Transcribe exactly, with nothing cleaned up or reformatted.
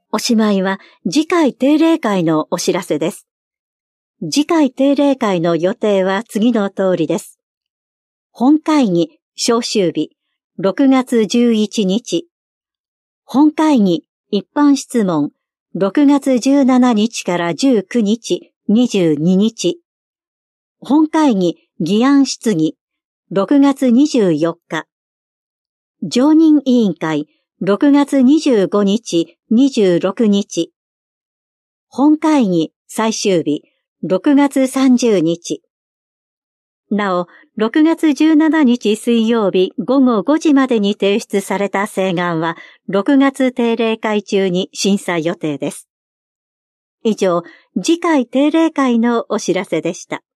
おしまいは次回定例会のお知らせです。次回定例会の予定は次の通りです。本会議召集日ろくがつじゅういちにち。本会議一般質問ろくがつじゅうしちにちからじゅうくにち、にじゅうににち。本会議議案質疑ろくがつにじゅうよっか。常任委員会ろくがつにじゅうごにち、にじゅうろくにち。本会議最終日ろくがつさんじゅうにち。なお、ろくがつじゅうしちにち水曜日ごごごじまでに提出された請願はろくがつ定例会中に審査予定です。以上、次回定例会のお知らせでした。